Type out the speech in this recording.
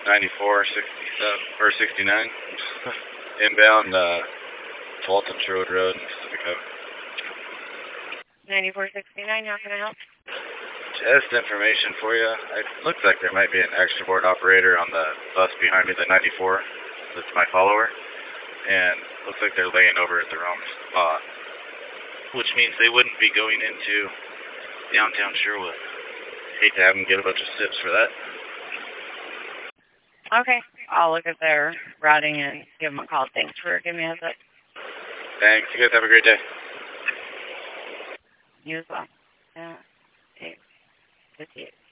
94, 67, or 69. Inbound, Fulton Road Road, Pacifico. 9469, how can I help? Just information for you. It looks like there might be an extra board operator on the bus behind me, the 94. That's my follower. And looks like they're laying over at the wrong spot, which means they wouldn't be going into downtown Sherwood. Hate to have them get a bunch of sips for that. Okay, I'll look at their routing and give them a call. Thanks for giving me a heads up. Thanks. You guys have a great day. You as well. Yeah. 58.